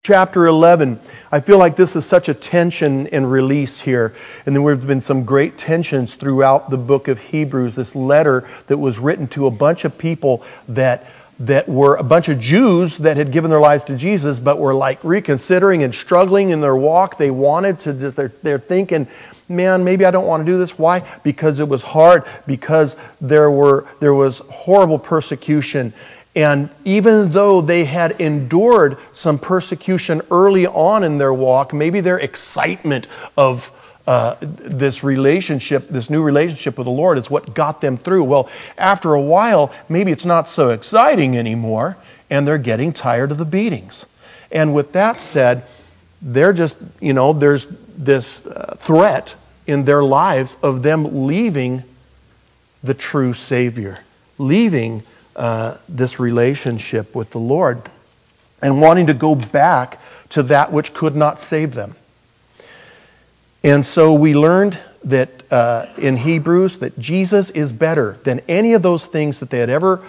Chapter 11, I feel like this is such a tension and release here. And there have been some great tensions throughout the book of Hebrews, this letter that was written to a bunch of people that were a bunch of Jews that had given their lives to Jesus, but were like reconsidering and struggling in their walk. They wanted to just, they're thinking, man, maybe I don't want to do this. Why? Because it was hard, because there was horrible persecution. And even though they had endured some persecution early on in their walk, maybe their excitement of this relationship, this new relationship with the Lord is what got them through. Well, after a while, maybe it's not so exciting anymore, and they're getting tired of the beatings. And with that said, they're just, there's this threat in their lives of them leaving the true Savior, leaving this relationship with the Lord and wanting to go back to that which could not save them. And so we learned that in Hebrews that Jesus is better than any of those things that they had ever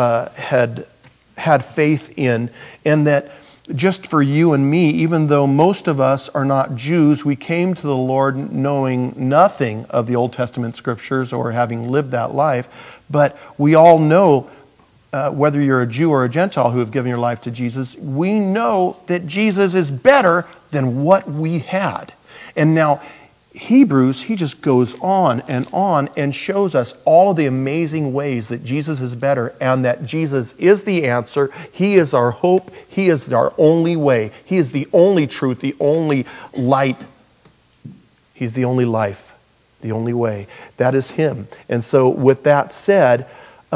had faith in, and that just for you and me, even though most of us are not Jews, we came to the Lord knowing nothing of the Old Testament scriptures or having lived that life, but we all know whether you're a Jew or a Gentile who have given your life to Jesus, we know that Jesus is better than what we had. And now, Hebrews, he just goes on and shows us all of the amazing ways that Jesus is better and that Jesus is the answer. He is our hope. He is our only way. He is the only truth, the only light. He's the only life, the only way. That is him. And so with that said,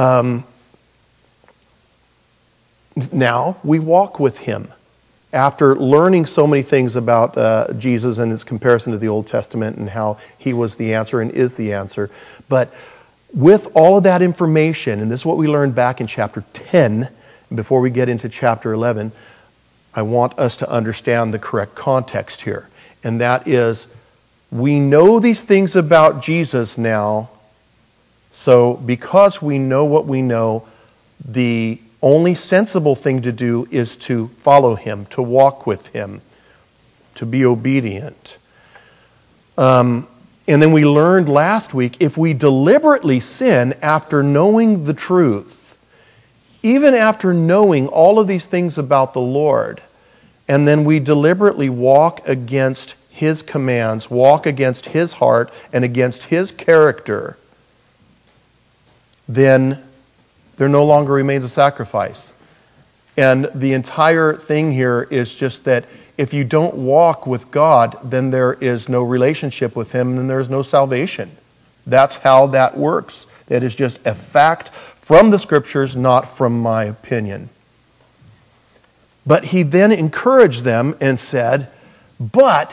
now we walk with him. After learning so many things about Jesus and his comparison to the Old Testament and how he was the answer and is the answer. But with all of that information, and this is what we learned back in chapter 10, before we get into chapter 11, I want us to understand the correct context here. And that is, we know these things about Jesus now, so because we know what we know, the only sensible thing to do is to follow him, to walk with him, to be obedient. And then we learned last week, if we deliberately sin after knowing the truth, even after knowing all of these things about the Lord, and then we deliberately walk against his commands, walk against his heart and against his character, then there no longer remains a sacrifice. And the entire thing here is just that if you don't walk with God, then there is no relationship with him, and there is no salvation. That's how that works. That is just a fact from the scriptures, not from my opinion. But he then encouraged them and said, but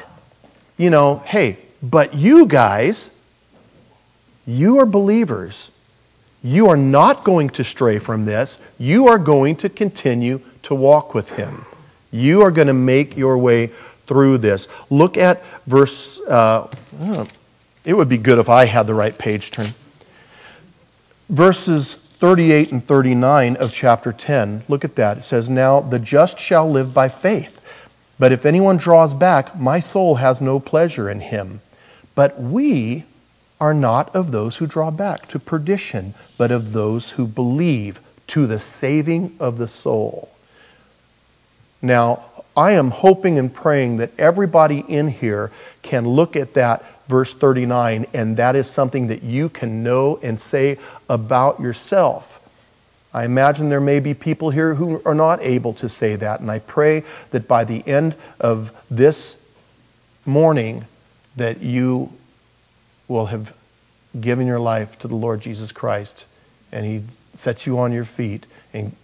you guys, you are believers. You are not going to stray from this. You are going to continue to walk with him. You are going to make your way through this. Look at verse, it would be good if I had the right page turn. Verses 38 and 39 of chapter 10. Look at that. It says, now the just shall live by faith. But if anyone draws back, my soul has no pleasure in him. But we are not of those who draw back to perdition, but of those who believe to the saving of the soul. Now, I am hoping and praying that everybody in here can look at that verse 39, and that is something that you can know and say about yourself. I imagine there may be people here who are not able to say that, and I pray that by the end of this morning that you will have given your life to the Lord Jesus Christ, and he sets you on your feet, and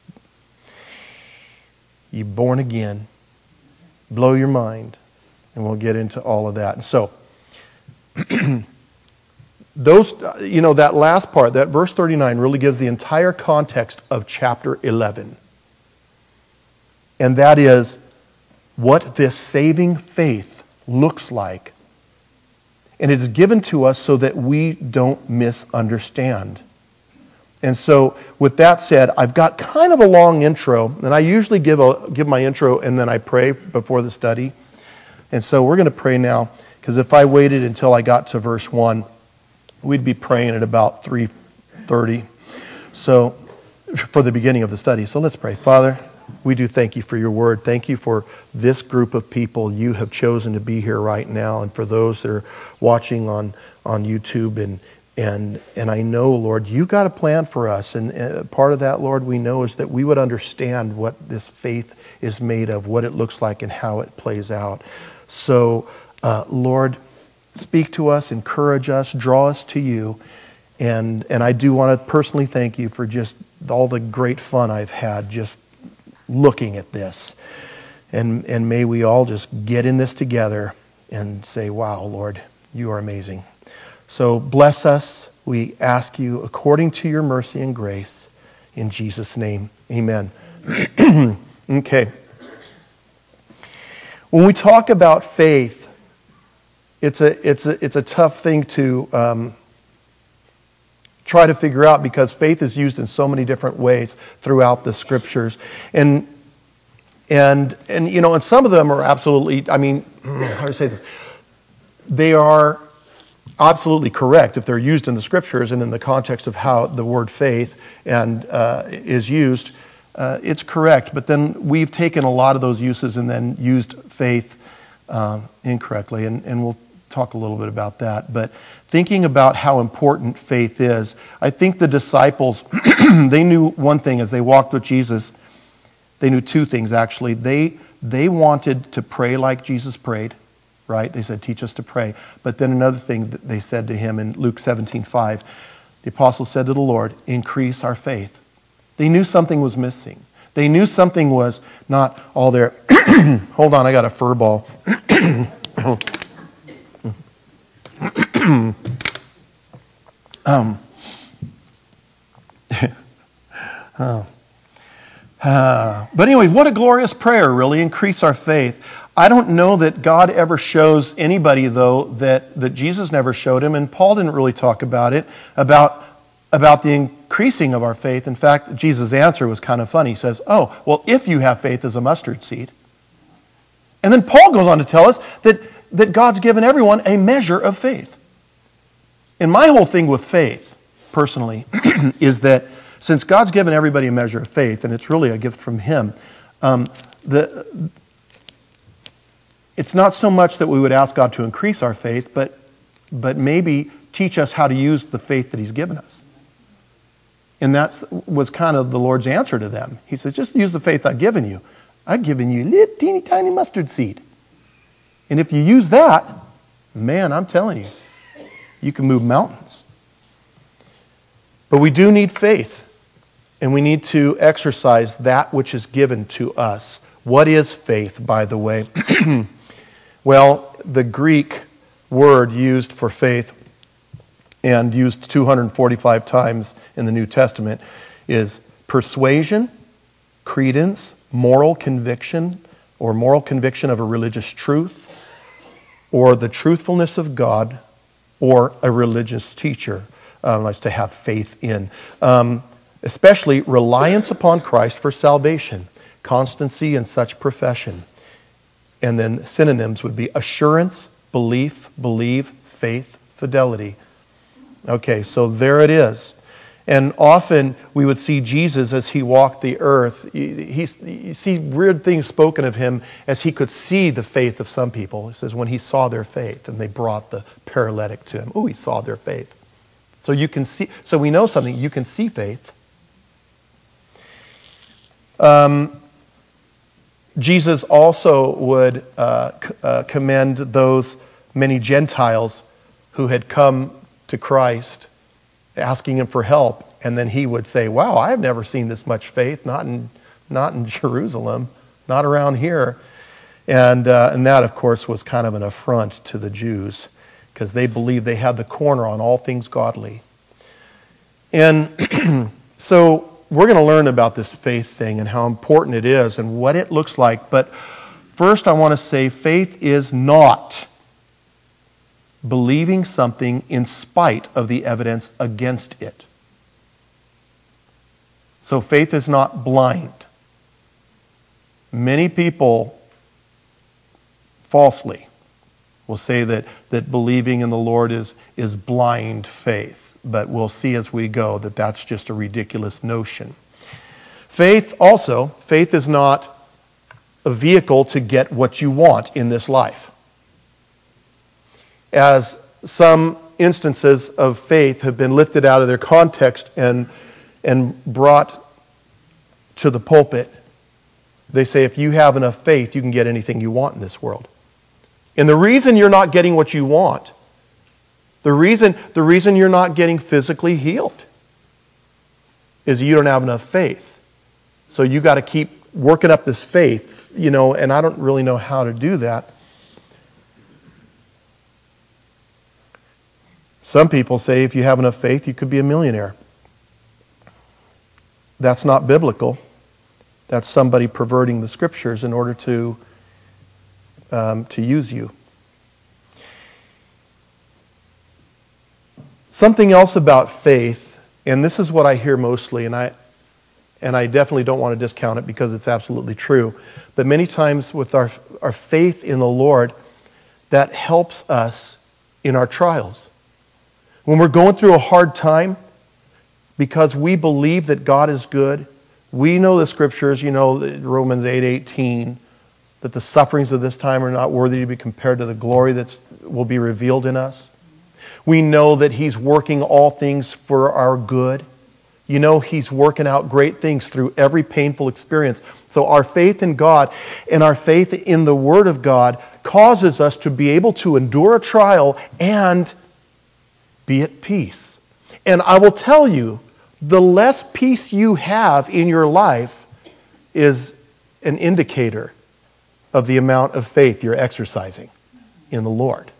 you're born again. Blow your mind, and we'll get into all of that. And so, that last part, that verse 39, really gives the entire context of chapter 11. And that is what this saving faith looks like. And it is given to us so that we don't misunderstand. And so with that said, I've got kind of a long intro, and I usually give my intro and then I pray before the study. And so we're going to pray now, because if I waited until I got to verse 1, we'd be praying at about 3:30. So for the beginning of the study. So let's pray. Father, we do thank you for your word. Thank you for this group of people you have chosen to be here right now, and for those that are watching on YouTube. And I know, Lord, you got a plan for us. And part of that, Lord, we know is that we would understand what this faith is made of, what it looks like, and how it plays out. So, Lord, speak to us, encourage us, draw us to you. And I do want to personally thank you for just all the great fun I've had just looking at this. And may we all just get in this together and say, wow, Lord, you are amazing. So bless us, we ask you, according to your mercy and grace, in Jesus' name, amen. Okay. When we talk about faith, it's a tough thing to try to figure out, because faith is used in so many different ways throughout the scriptures. And you know, and some of them are absolutely, I mean, how do I say this? They are absolutely correct if they're used in the scriptures and in the context of how the word faith and is used. It's correct, but then we've taken a lot of those uses and then used faith incorrectly, and we'll talk a little bit about that. But thinking about how important faith is, I think the disciples, they knew one thing as they walked with Jesus. They knew two things, actually. They wanted to pray like Jesus prayed, right? They said, teach us to pray. But then another thing that they said to him in Luke 17:5, the apostles said to the Lord, increase our faith. They knew something was missing. They knew something was not all there. Hold on, I got a fur ball. But anyway, what a glorious prayer, really, increase our faith. I don't know that God ever shows anybody, though, that Jesus never showed him, and Paul didn't really talk about it, about the increasing of our faith. In fact, Jesus' answer was kind of funny. He says, oh, well, if you have faith as a mustard seed. And then Paul goes on to tell us that God's given everyone a measure of faith. And my whole thing with faith, personally, is that since God's given everybody a measure of faith, and it's really a gift from him, it's not so much that we would ask God to increase our faith, but maybe teach us how to use the faith that he's given us. And that was kind of the Lord's answer to them. He says, just use the faith I've given you. I've given you a little teeny tiny mustard seed. And if you use that, man, I'm telling you, you can move mountains. But we do need faith. And we need to exercise that which is given to us. What is faith, by the way? Well, the Greek word used for faith, and used 245 times in the New Testament, is persuasion, credence, moral conviction, or moral conviction of a religious truth, or the truthfulness of God, or a religious teacher likes to have faith in. Especially reliance upon Christ for salvation, constancy in such profession. And then synonyms would be assurance, belief, believe, faith, fidelity. Okay, so there it is. And often we would see Jesus as he walked the earth. You see weird things spoken of him as he could see the faith of some people. He says when he saw their faith and they brought the paralytic to him. Oh, he saw their faith. So you can see. So we know something. You can see faith. Jesus also would commend those many Gentiles who had come to Christ asking him for help, and then he would say, wow, I've never seen this much faith, not in Jerusalem, not around here. And that, of course, was kind of an affront to the Jews, because they believed they had the corner on all things godly. And so we're going to learn about this faith thing and how important it is and what it looks like. But first I want to say faith is not believing something in spite of the evidence against it. So faith is not blind. Many people falsely will say that believing in the Lord is blind faith. But we'll see as we go that that's just a ridiculous notion. Faith is not a vehicle to get what you want in this life. As some instances of faith have been lifted out of their context and brought to the pulpit, they say if you have enough faith, you can get anything you want in this world. And the reason you're not getting what you want, the reason you're not getting physically healed, is you don't have enough faith. So you got to keep working up this faith, and I don't really know how to do that. Some people say if you have enough faith, you could be a millionaire. That's not biblical. That's somebody perverting the scriptures in order to use you. Something else about faith, and this is what I hear mostly, and I definitely don't want to discount it because it's absolutely true, but many times with our faith in the Lord, that helps us in our trials. When we're going through a hard time, because we believe that God is good, we know the scriptures, Romans 8:18, that the sufferings of this time are not worthy to be compared to the glory that will be revealed in us. We know that He's working all things for our good. He's working out great things through every painful experience. So our faith in God and our faith in the Word of God causes us to be able to endure a trial and be at peace. And I will tell you, the less peace you have in your life is an indicator of the amount of faith you're exercising in the Lord.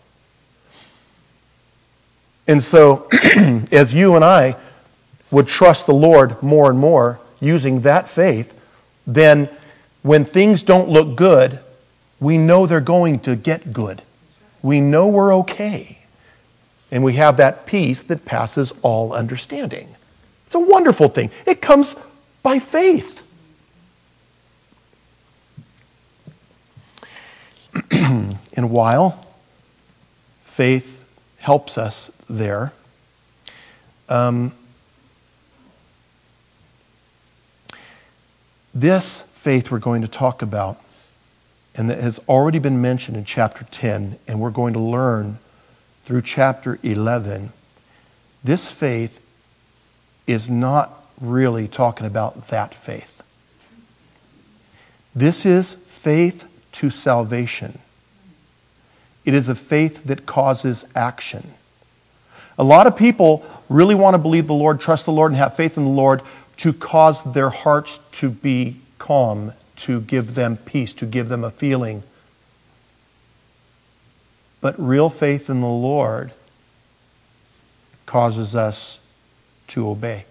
And so, as you and I would trust the Lord more and more using that faith, then when things don't look good, we know they're going to get good. We know we're okay. And we have that peace that passes all understanding. It's a wonderful thing. It comes by faith. And while faith helps us there, this faith we're going to talk about, and that has already been mentioned in chapter 10, and we're going to learn through chapter 11, this faith is not really talking about that faith. This is faith to salvation. It is a faith that causes action. A lot of people really want to believe the Lord, trust the Lord, and have faith in the Lord to cause their hearts to be calm, to give them peace, to give them a feeling. But real faith in the Lord causes us to obey.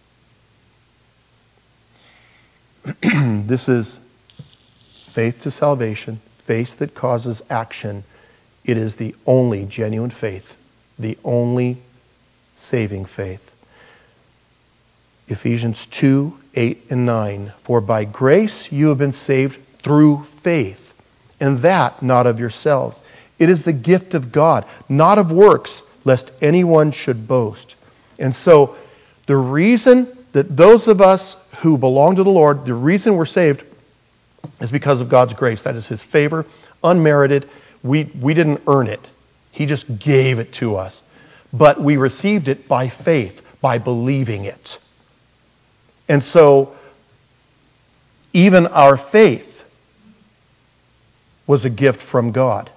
This is faith to salvation, faith that causes action. It is the only genuine faith, the only saving faith. Ephesians 2:8-9. For by grace you have been saved through faith, and that not of yourselves. It is the gift of God, not of works, lest anyone should boast. And so, the reason that those of us who belong to the Lord, the reason we're saved is because of God's grace. That is His favor, unmerited. We didn't earn it. He just gave it to us. But we received it by faith, by believing it. And so, even our faith was a gift from God.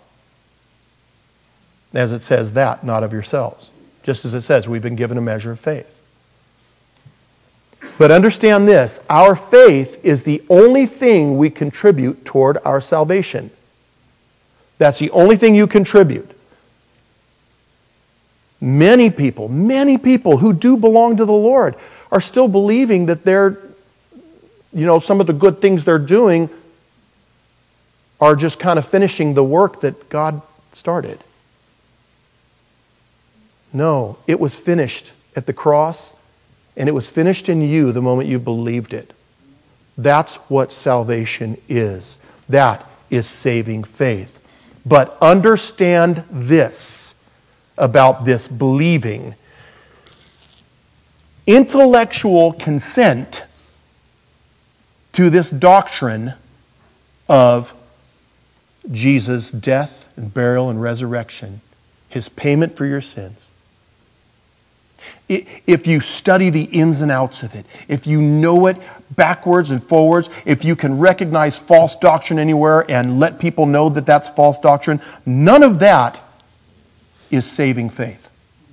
As it says, that, not of yourselves. Just as it says, we've been given a measure of faith. But understand this, our faith is the only thing we contribute toward our salvation. That's the only thing you contribute. Many people who do belong to the Lord are still believing that some of the good things they're doing are just kind of finishing the work that God started. No, it was finished at the cross, and it was finished in you the moment you believed it. That's what salvation is. That is saving faith. But understand this about this believing. Intellectual consent to this doctrine of Jesus' death and burial and resurrection, His payment for your sins. If you study the ins and outs of it, if you know it backwards and forwards, if you can recognize false doctrine anywhere and let people know that that's false doctrine, none of that is saving faith.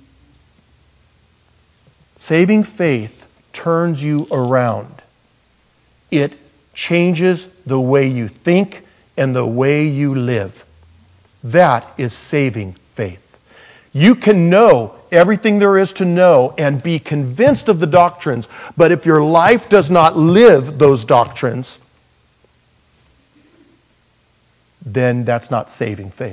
Saving faith turns you around. It changes the way you think and the way you live. That is saving faith. You can know everything there is to know and be convinced of the doctrines, but if your life does not live those doctrines, then that's not saving faith.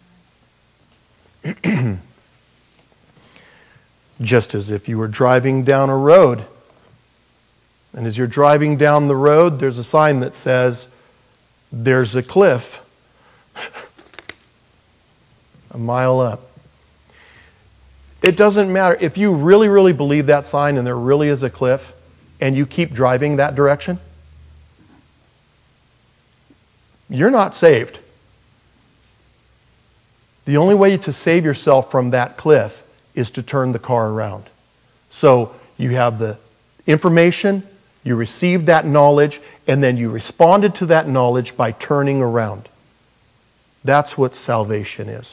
Just as if you were driving down a road, and as you're driving down the road, there's a sign that says, there's a cliff a mile up. It doesn't matter. If you really, really believe that sign and there really is a cliff and you keep driving that direction, you're not saved. The only way to save yourself from that cliff is to turn the car around. So you have the information, you received that knowledge, and then you responded to that knowledge by turning around. That's what salvation is.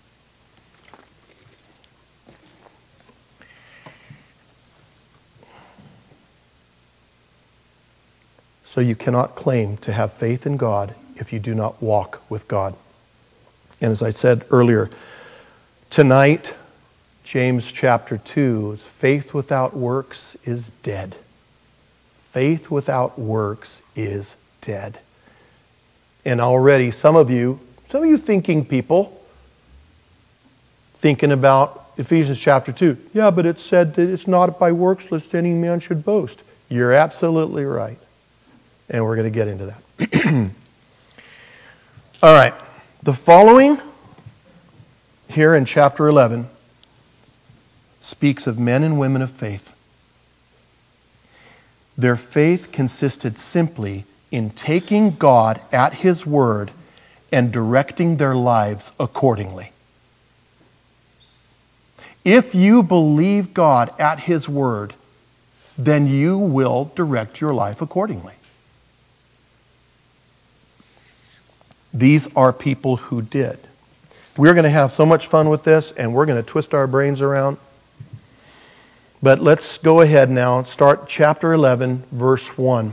So you cannot claim to have faith in God if you do not walk with God. And as I said earlier, tonight, James chapter 2 is faith without works is dead. Faith without works is dead. And already some of you thinking people, thinking about Ephesians chapter 2. Yeah, but it said that it's not by works lest any man should boast. You're absolutely right. And we're going to get into that. All right. The following here in chapter 11 speaks of men and women of faith. Their faith consisted simply in taking God at His word and directing their lives accordingly. If you believe God at His word, then you will direct your life accordingly. These are people who did. We're going to have so much fun with this, and we're going to twist our brains around. But let's go ahead now and start chapter 11, verse 1.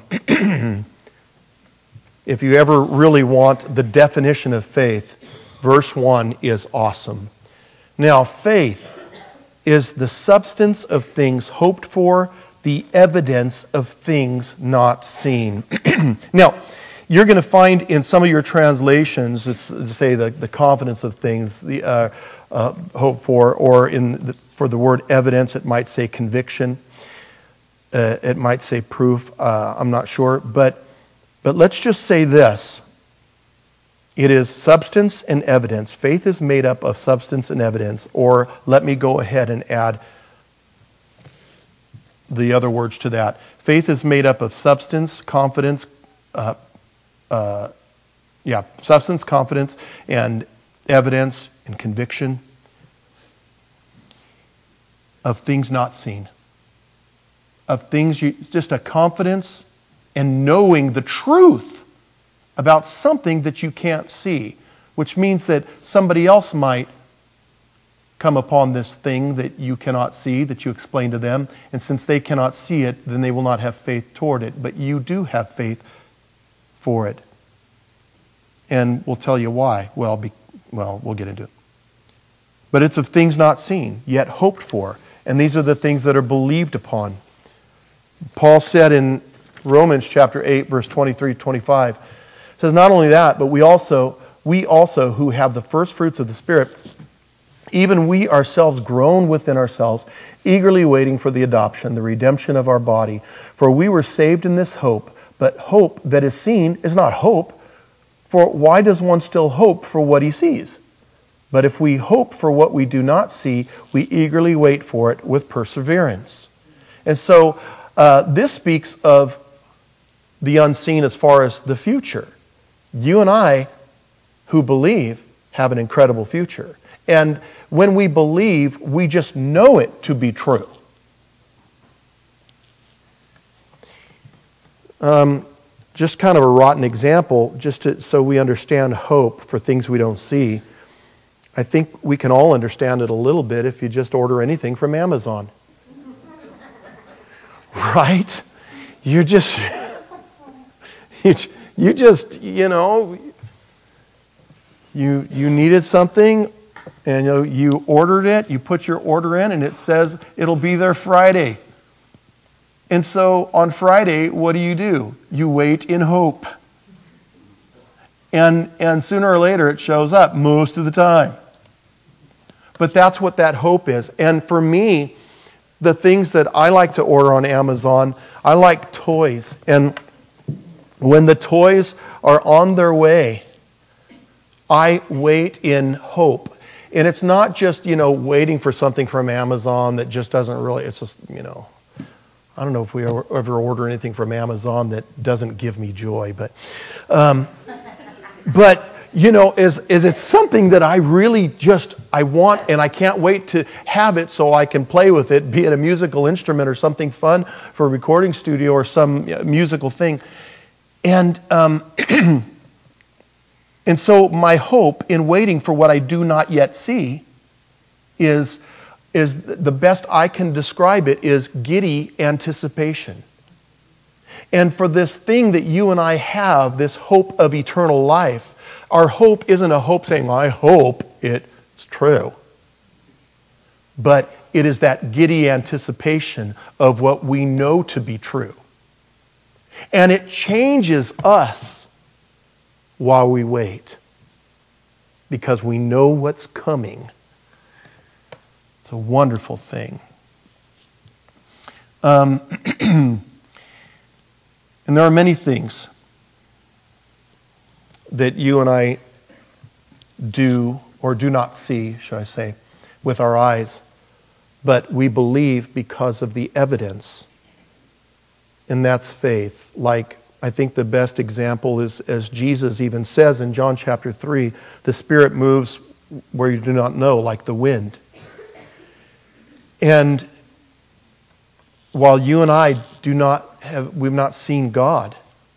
If you ever really want the definition of faith, verse 1 is awesome. Now, faith is the substance of things hoped for, the evidence of things not seen. Now, you're going to find in some of your translations, it's to say the confidence of things, the hope for, or for the word evidence, it might say conviction. It might say proof. I'm not sure. But let's just say this. It is substance and evidence. Faith is made up of substance and evidence. Or let me go ahead and add the other words to that. Faith is made up of substance, confidence, substance, confidence, and evidence and conviction of things not seen. Of things, just a confidence and knowing the truth about something that you can't see, which means that somebody else might come upon this thing that you cannot see, that you explain to them, and since they cannot see it, then they will not have faith toward it, but you do have faith for it. And we'll tell you why. Well, we'll get into it. But it's of things not seen, yet hoped for. And these are the things that are believed upon. Paul said in Romans chapter 8, verse 23-25, says not only that, but we also who have the first fruits of the Spirit even we ourselves groan within ourselves, eagerly waiting for the adoption, the redemption of our body. For we were saved in this hope, but hope that is seen is not hope. For why does one still hope for what he sees? But if we hope for what we do not see, we eagerly wait for it with perseverance. And so this speaks of the unseen as far as the future. You and I, who believe, have an incredible future. And when we believe, we just know it to be true. Just kind of a rotten example, so we understand hope for things we don't see. I think we can all understand it a little bit if you just order anything from Amazon. Right? You just, you needed something, and you ordered it, you put your order in, and it says it'll be there Friday. And so on Friday, what do? You wait in hope. And sooner or later it shows up most of the time. But that's what that hope is. And for me, the things that I like to order on Amazon, I like toys. And when the toys are on their way, I wait in hope. And it's not just, waiting for something from Amazon that just doesn't really, it's just, I don't know if we ever order anything from Amazon that doesn't give me joy, but is it something that I really I want, and I can't wait to have it so I can play with it, be it a musical instrument or something fun for a recording studio or some musical thing. And and so my hope in waiting for what I do not yet see is the best I can describe it is giddy anticipation. And for this thing that you and I have, this hope of eternal life, our hope isn't a hope saying, I hope it's true. But it is that giddy anticipation of what we know to be true. And it changes us while we wait, because we know what's coming. It's a wonderful thing. And there are many things that you and I do or do not see, should I say, with our eyes, but we believe because of the evidence. And that's faith. Like, I think the best example is, as Jesus even says in John chapter 3, the Spirit moves where you do not know, like the wind. And while you and I we've not seen God,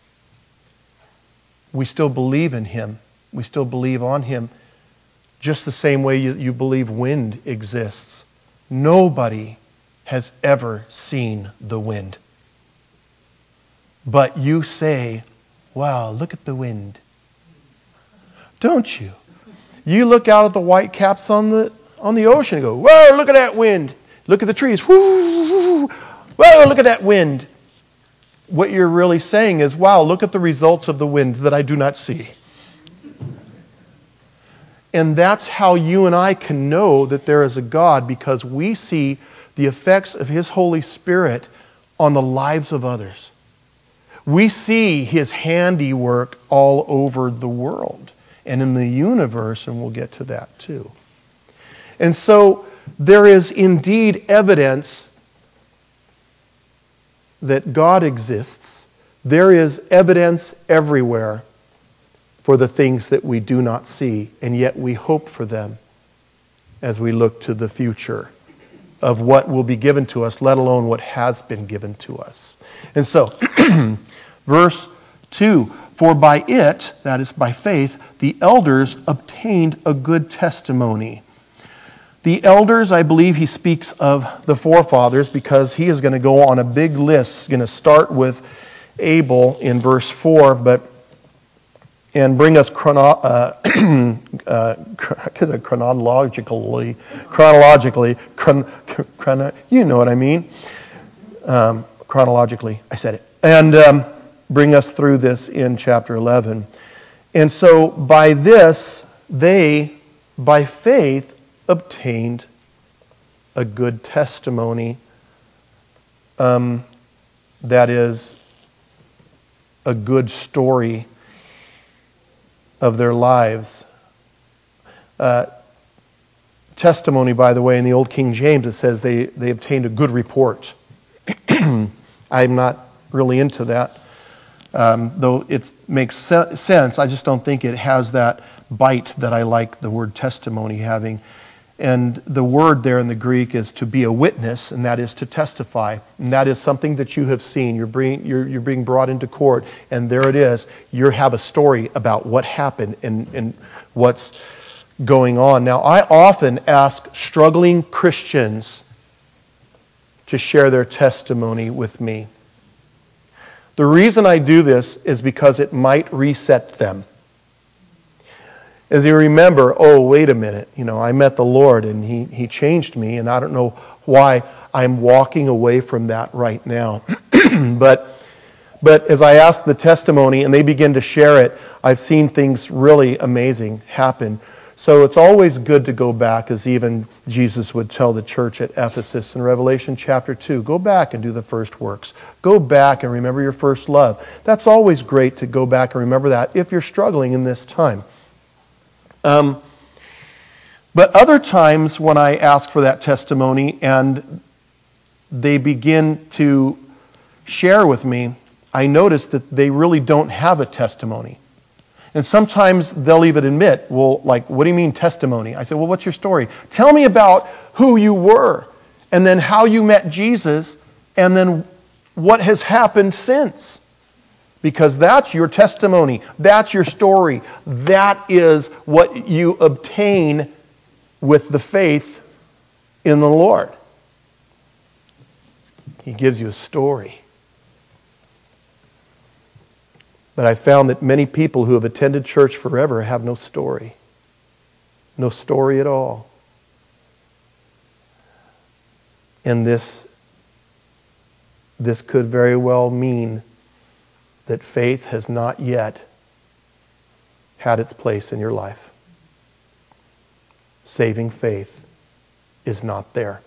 we still believe in Him. We still believe on Him, just the same way you believe wind exists. Nobody has ever seen the wind. But you say, wow, look at the wind. Don't you? You look out at the white caps on the ocean and go, whoa, look at that wind. Look at the trees. Whoa, look at that wind. What you're really saying is, wow, look at the results of the wind that I do not see. And that's how you and I can know that there is a God, because we see the effects of His Holy Spirit on the lives of others. We see His handiwork all over the world and in the universe, and we'll get to that too. And so there is indeed evidence that God exists. There is evidence everywhere for the things that we do not see, and yet we hope for them as we look to the future of what will be given to us, let alone what has been given to us. And so, verse 2, for by it, that is by faith, the elders obtained a good testimony. The elders, I believe he speaks of the forefathers, because he is going to go on a big list. He's going to start with Abel in verse 4, and bring us chronologically, you know what I mean. Chronologically, I said it. And bring us through this in chapter 11. And so by this, they, by faith, obtained a good testimony that is a good story of their lives. Testimony, by the way, in the Old King James, it says they obtained a good report. I'm not really into that, though it makes sense. I just don't think it has that bite that I like the word testimony having. And the word there in the Greek is to be a witness, and that is to testify. And that is something that you have seen. You're being brought into court, and there it is. You have a story about what happened and what's going on. Now, I often ask struggling Christians to share their testimony with me. The reason I do this is because it might reset them. As you remember, oh, wait a minute, I met the Lord and He changed me, and I don't know why I'm walking away from that right now. But as I ask the testimony and they begin to share it, I've seen things really amazing happen. So it's always good to go back, as even Jesus would tell the church at Ephesus in Revelation chapter 2, go back and do the first works. Go back and remember your first love. That's always great to go back and remember that if you're struggling in this time. But other times when I ask for that testimony and they begin to share with me, I notice that they really don't have a testimony. And sometimes they'll even admit, well, like, what do you mean testimony? I say, well, what's your story? Tell me about who you were, and then how you met Jesus, and then what has happened since. Because that's your testimony. That's your story. That is what you obtain with the faith in the Lord. He gives you a story. But I found that many people who have attended church forever have no story. No story at all. And this could very well mean that faith has not yet had its place in your life. Saving faith is not there.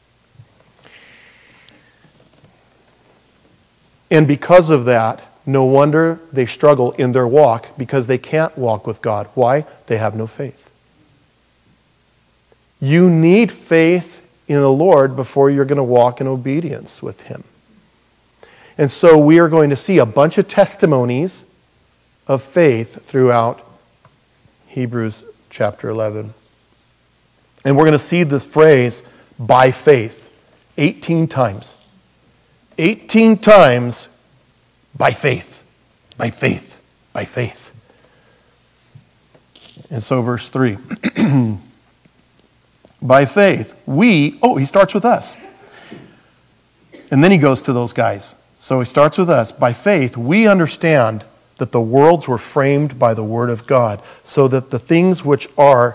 And because of that, no wonder they struggle in their walk, because they can't walk with God. Why? They have no faith. You need faith in the Lord before you're going to walk in obedience with Him. And so we are going to see a bunch of testimonies of faith throughout Hebrews chapter 11. And we're going to see this phrase, by faith, 18 times. 18 times, by faith, by faith, by faith. And so verse 3. By faith, he starts with us. And then he goes to those guys. So he starts with us. By faith, we understand that the worlds were framed by the word of God, so that the things which are,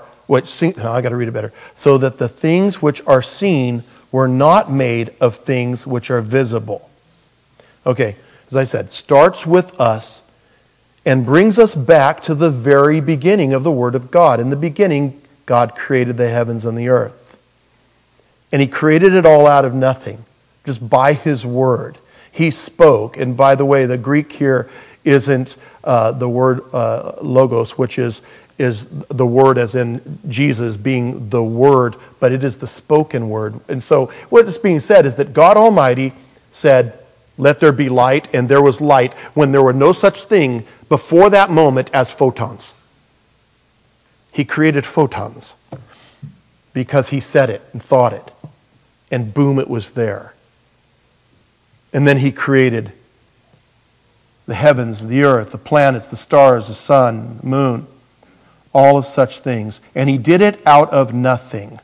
so that the things which are seen were not made of things which are visible. Okay, as I said, starts with us and brings us back to the very beginning of the Word of God. In the beginning, God created the heavens and the earth. And He created it all out of nothing, just by His Word. He spoke. And by the way, the Greek here isn't the word logos, which is the word as in Jesus being the Word, but it is the spoken word. And so what is being said is that God Almighty said, let there be light, and there was light when there were no such thing before that moment as photons. He created photons because He said it and thought it, and boom, it was there. And then He created the heavens, the earth, the planets, the stars, the sun, the moon, all of such things. And He did it out of nothing.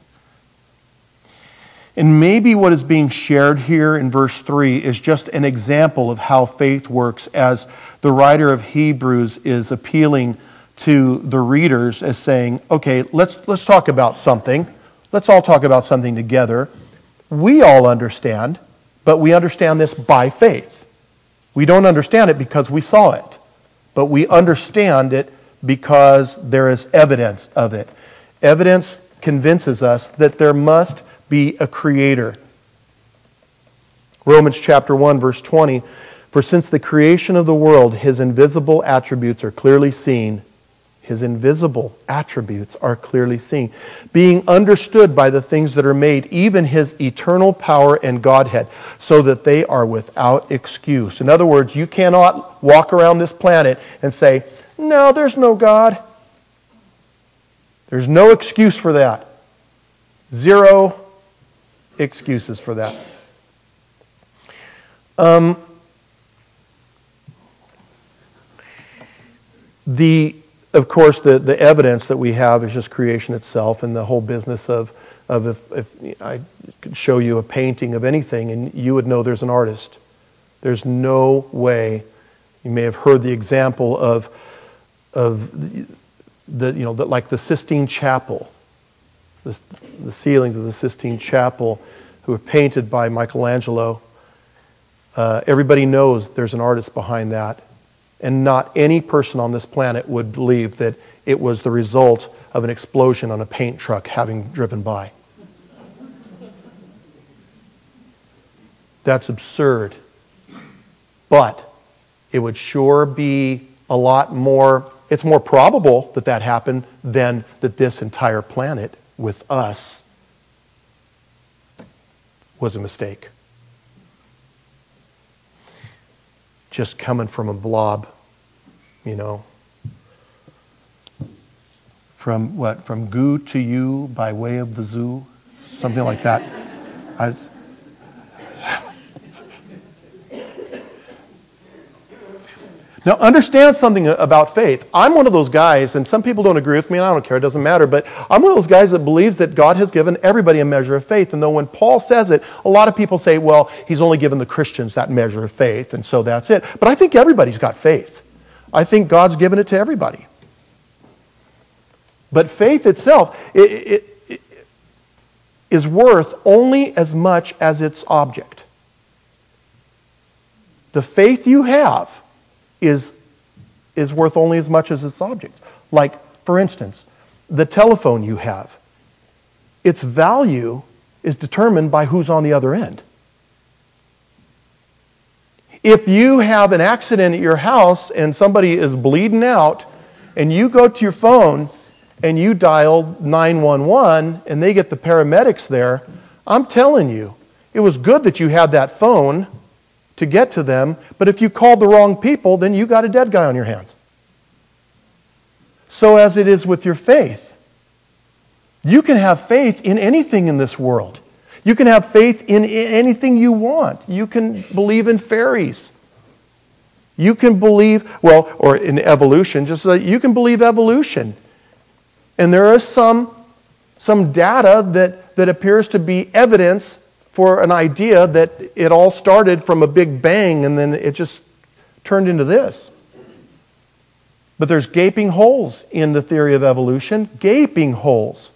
And maybe what is being shared here in verse 3 is just an example of how faith works, as the writer of Hebrews is appealing to the readers as saying, okay, let's talk about something. Let's all talk about something together. We all understand, but we understand this by faith. We don't understand it because we saw it, but we understand it because there is evidence of it. Evidence convinces us that there must be a creator. Romans chapter 1, verse 20, for since the creation of the world, his invisible attributes are clearly seen. His invisible attributes are clearly seen, being understood by the things that are made, even his eternal power and Godhead, so that they are without excuse. In other words, you cannot walk around this planet and say, no, there's no God. There's no excuse for that. Zero excuses for that. Of course, the evidence that we have is just creation itself, and the whole business of if I could show you a painting of anything and you would know there's an artist. There's no way. You may have heard the example of like the Sistine Chapel, the ceilings of the Sistine Chapel, who were painted by Michelangelo. Everybody knows there's an artist behind that. And not any person on this planet would believe that it was the result of an explosion on a paint truck having driven by. That's absurd. But it would sure be a lot more, it's more probable that that happened than that this entire planet with us was a mistake. Just coming from a blob, from what? From goo to you by way of the zoo? Something like that. Now, understand something about faith. I'm one of those guys, and some people don't agree with me, and I don't care, it doesn't matter, but I'm one of those guys that believes that God has given everybody a measure of faith. And though when Paul says it, a lot of people say, well, he's only given the Christians that measure of faith, and so that's it. But I think everybody's got faith. I think God's given it to everybody. But faith itself it is worth only as much as its object. The faith you have is worth only as much as its object. Like, for instance, the telephone you have, its value is determined by who's on the other end. If you have an accident at your house and somebody is bleeding out, and you go to your phone and you dial 911 and they get the paramedics there, I'm telling you, it was good that you had that phone to get to them, but if you called the wrong people, then you got a dead guy on your hands. So as it is with your faith, you can have faith in anything in this world. You can have faith in anything you want. You can believe in fairies. You can believe, or in evolution, just so you can believe evolution. And there is some data that appears to be evidence for an idea that it all started from a big bang and then it just turned into this. But there's gaping holes in the theory of evolution. Gaping holes.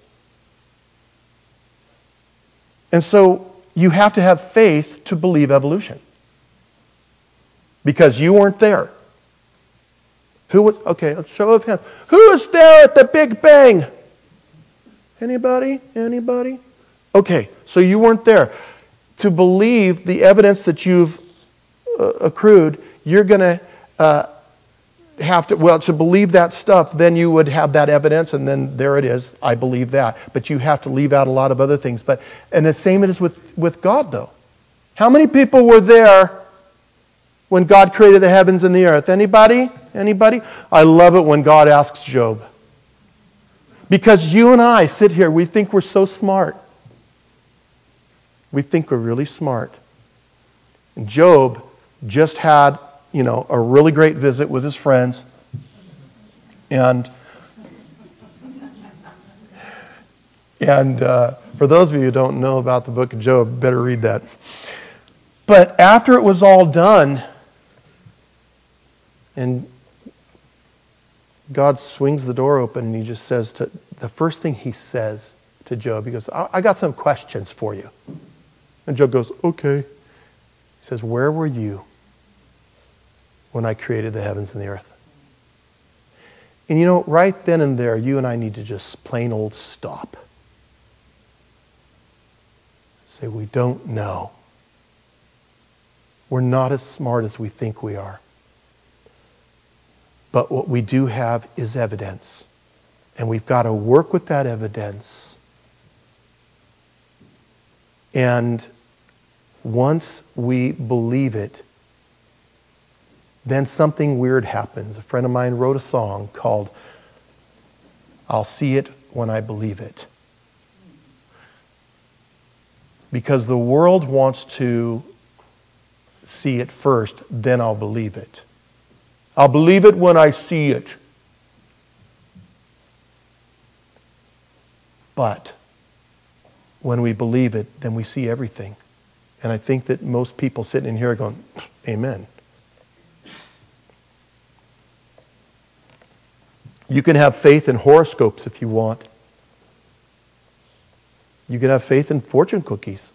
And so you have to have faith to believe evolution. Because you weren't there. Who was, okay, a show of hands. Who was there at the Big Bang? Anybody? Anybody? Okay, so you weren't there. To believe the evidence that you've accrued, you're going to have to believe that stuff, then you would have that evidence, and then there it is, I believe that. But you have to leave out a lot of other things. And the same it is with God, though. How many people were there when God created the heavens and the earth? Anybody? Anybody? I love it when God asks Job. Because you and I sit here, we think we're so smart. We think we're really smart. And Job just had, a really great visit with his friends. And for those of you who don't know about the book of Job, better read that. But after it was all done, and God swings the door open and he just says the first thing he says to Job, he goes, I got some questions for you. And Job goes, okay. He says, where were you when I created the heavens and the earth? And right then and there, you and I need to just plain old stop. Say, we don't know. We're not as smart as we think we are. But what we do have is evidence. And we've got to work with that evidence. And once we believe it, then something weird happens. A friend of mine wrote a song called I'll See It When I Believe It. Because the world wants to see it first, then I'll believe it. I'll believe it when I see it. But when we believe it, then we see everything. And I think that most people sitting in here are going, amen. You can have faith in horoscopes if you want. You can have faith in fortune cookies.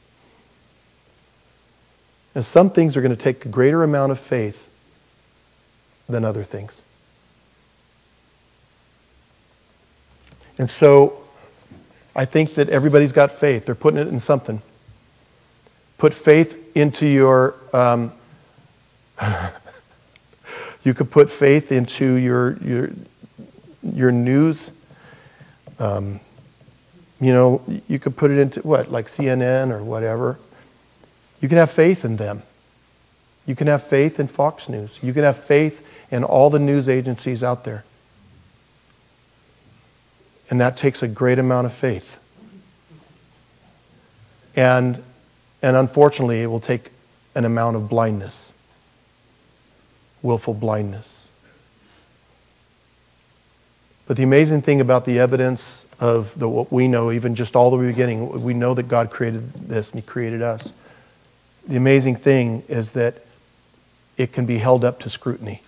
And some things are going to take a greater amount of faith than other things. And so I think that everybody's got faith. They're putting it in something. Put faith into your... you could put faith into your news. You could put it into like CNN or whatever. You can have faith in them. You can have faith in Fox News. You can have faith in all the news agencies out there. And that takes a great amount of faith. And unfortunately, it will take an amount of blindness. Willful blindness. But the amazing thing about the evidence of what we know, even just all the way beginning, we know that God created this and He created us. The amazing thing is that it can be held up to scrutiny.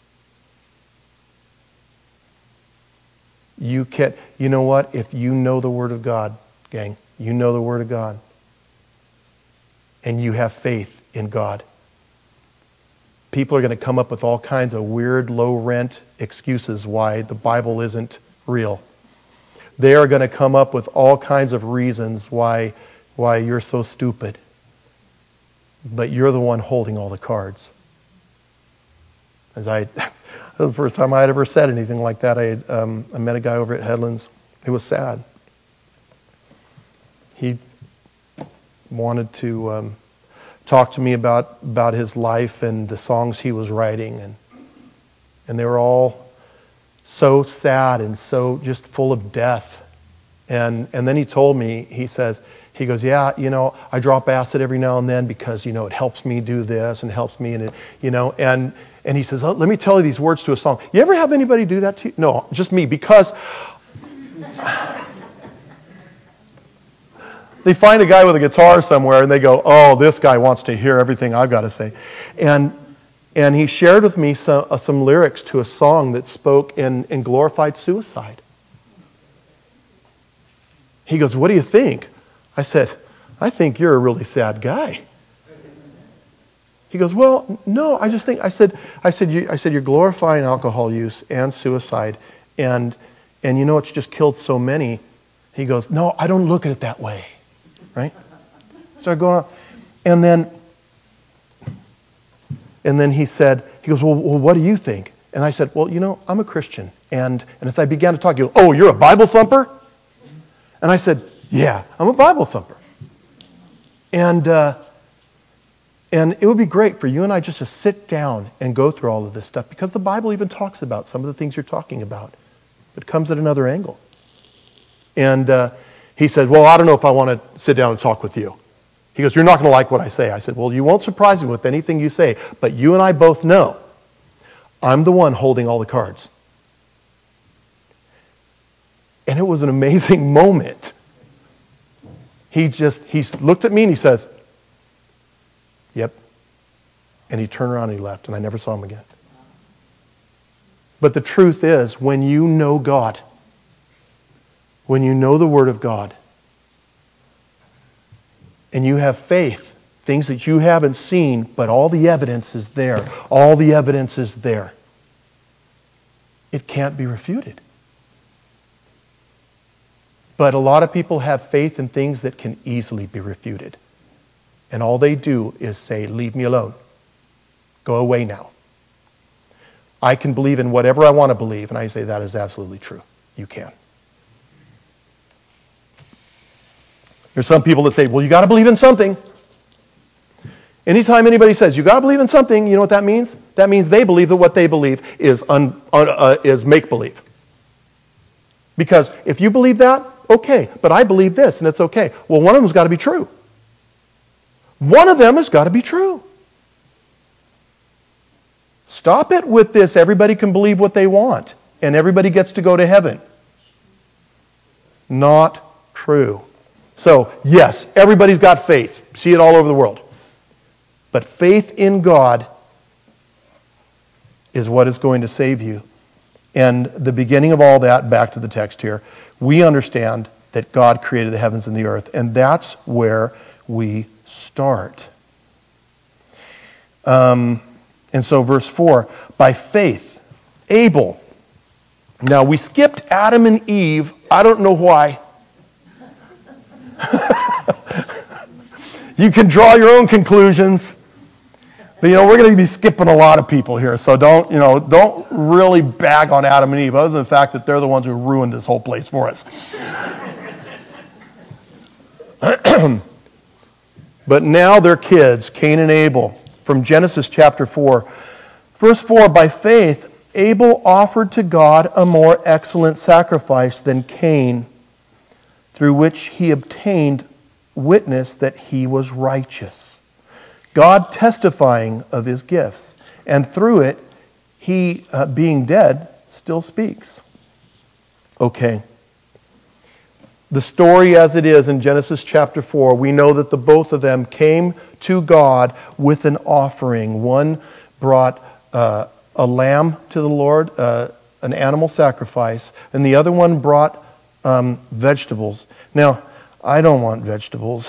You know what? If you know the Word of God, gang, you know the Word of God, and you have faith in God, people are going to come up with all kinds of weird, low-rent excuses why the Bible isn't real. They are going to come up with all kinds of reasons why you're so stupid. But you're the one holding all the cards. That was the first time I had ever said anything like that. I met a guy over at Headlands. It was sad. He wanted to talk to me about his life and the songs he was writing, and they were all so sad and so just full of death. And then he told me, he goes, yeah, I drop acid every now and then because, it helps me do this and helps me, and he says, oh, let me tell you these words to a song. You ever have anybody do that to you? No, just me, because they find a guy with a guitar somewhere and they go, oh, this guy wants to hear everything I've got to say. And he shared with me some lyrics to a song that spoke in glorified suicide. He goes, what do you think? I said, I think you're a really sad guy. He goes, well, no, I just think, I said, you're glorifying alcohol use and suicide, and it's just killed so many. He goes, no, I don't look at it that way, right? Started going on, and then he goes, well, what do you think? And I said, well, I'm a Christian, and as I began to talk, he goes, oh, you're a Bible thumper? And I said, yeah, I'm a Bible thumper. And it would be great for you and I just to sit down and go through all of this stuff, because the Bible even talks about some of the things you're talking about. It comes at another angle. And he said, well, I don't know if I want to sit down and talk with you. He goes, you're not going to like what I say. I said, well, you won't surprise me with anything you say, but you and I both know I'm the one holding all the cards. And it was an amazing moment. He looked at me and he says, yep. And he turned around and he left, and I never saw him again. But the truth is, when you know God, when you know the Word of God, and you have faith, things that you haven't seen, but all the evidence is there. All the evidence is there. It can't be refuted. But a lot of people have faith in things that can easily be refuted. And all they do is say, leave me alone. Go away now. I can believe in whatever I want to believe. And I say that is absolutely true. You can. There's some people that say, well, you got to believe in something. Anytime anybody says, you got to believe in something, you know what that means? That means they believe that what they believe is make-believe. Because if you believe that, okay, but I believe this, and it's okay. Well, one of them's got to be true. One of them has got to be true. Stop it with this, everybody can believe what they want, and everybody gets to go to heaven. Not true. So, yes, everybody's got faith. See it all over the world. But faith in God is what is going to save you. And the beginning of all that, back to the text here, we understand that God created the heavens and the earth. And that's where we start. And so verse 4, by faith, Abel. Now we skipped Adam and Eve. I don't know why. You can draw your own conclusions. But, we're going to be skipping a lot of people here, so don't really bag on Adam and Eve, other than the fact that they're the ones who ruined this whole place for us. But now they're kids, Cain and Abel, from Genesis chapter 4. Verse 4, by faith, Abel offered to God a more excellent sacrifice than Cain, through which he obtained witness that he was righteous. God testifying of his gifts, and through it, he, being dead, still speaks. Okay. The story as it is in Genesis chapter 4, we know that the both of them came to God with an offering. One brought a lamb to the Lord, an animal sacrifice, and the other one brought vegetables. Now, I don't want vegetables.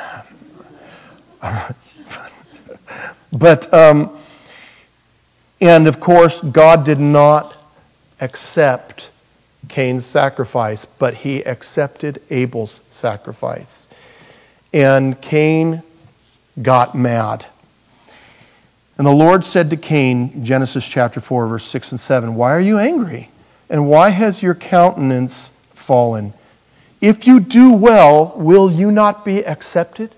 But, and of course, God did not accept Cain's sacrifice, but he accepted Abel's sacrifice. And Cain got mad. And the Lord said to Cain, Genesis chapter 4, verse 6 and 7, why are you angry? And why has your countenance fallen? If you do well, will you not be accepted?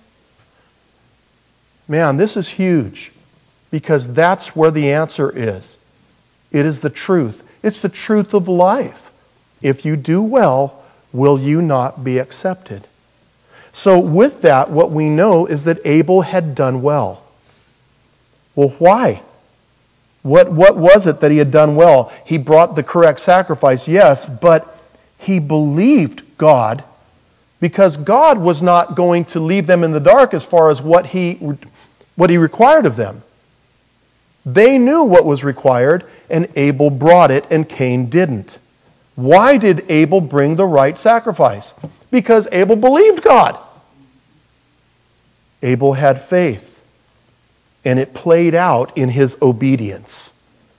Man, this is huge, because that's where the answer is. It is the truth. It's the truth of life. If you do well, will you not be accepted? So with that, what we know is that Abel had done well. Well, why? What was it that he had done well? He brought the correct sacrifice, yes, but he believed God, because God was not going to leave them in the dark as far as what he required of them. They knew what was required, and Abel brought it, and Cain didn't. Why did Abel bring the right sacrifice? Because Abel believed God. Abel had faith, and it played out in his obedience.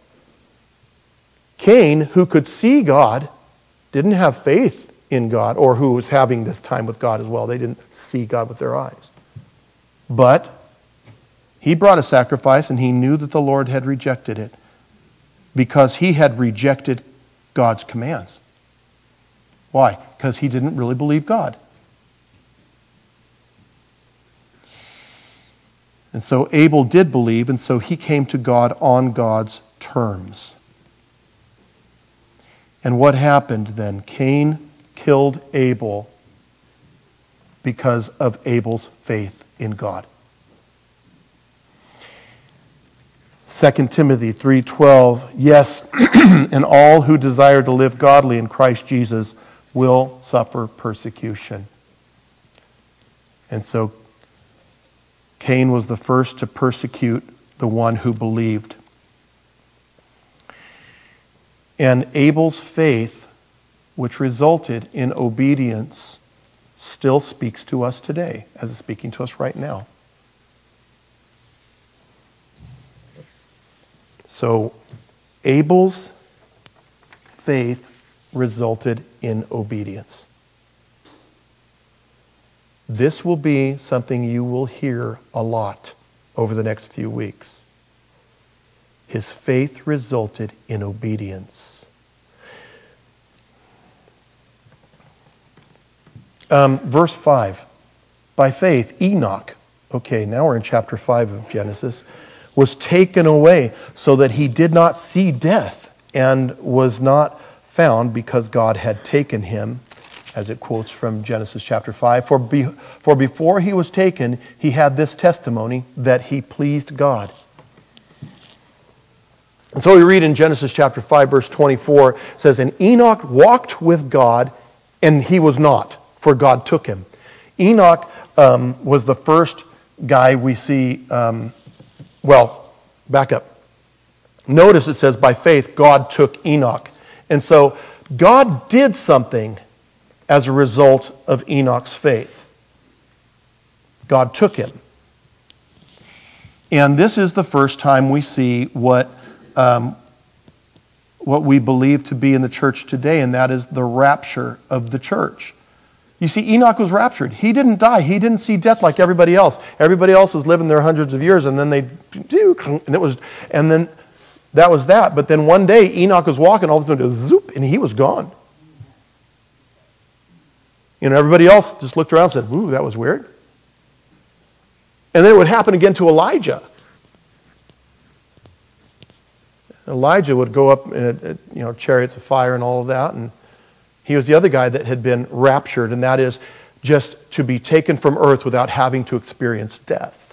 Cain, who could see God, didn't have faith in God, or who was having this time with God as well. They didn't see God with their eyes. But he brought a sacrifice, and he knew that the Lord had rejected it because he had rejected God's commands. Why? Because he didn't really believe God. And so Abel did believe, and so he came to God on God's terms. And what happened then? Cain killed Abel because of Abel's faith in God. 2 Timothy 3:12, yes, and all who desire to live godly in Christ Jesus will suffer persecution. And so Cain was the first to persecute the one who believed. And Abel's faith, which resulted in obedience, still speaks to us today, as it's speaking to us right now. So Abel's faith resulted in obedience. This will be something you will hear a lot over the next few weeks. His faith resulted in obedience. Verse 5. By faith, Enoch, okay, now we're in chapter 5 of Genesis, was taken away so that he did not see death and was not found because God had taken him, as it quotes from Genesis chapter 5. For before he was taken, he had this testimony that he pleased God. And so we read in Genesis chapter 5, verse 24, it says, And Enoch walked with God, and he was not, for God took him. Enoch was the first guy we see, back up. Notice it says, by faith, God took Enoch. And so God did something as a result of Enoch's faith. God took him. And this is the first time we see what we believe to be in the church today, and that is the rapture of the church. You see, Enoch was raptured. He didn't die. He didn't see death like everybody else. Everybody else is living their hundreds of years, and then that was that. But then one day, Enoch was walking, all of a sudden, it was zoop, and he was gone. Everybody else just looked around and said, ooh, that was weird. And then it would happen again to Elijah. Elijah would go up in chariots of fire and all of that, and he was the other guy that had been raptured, and that is just to be taken from earth without having to experience death.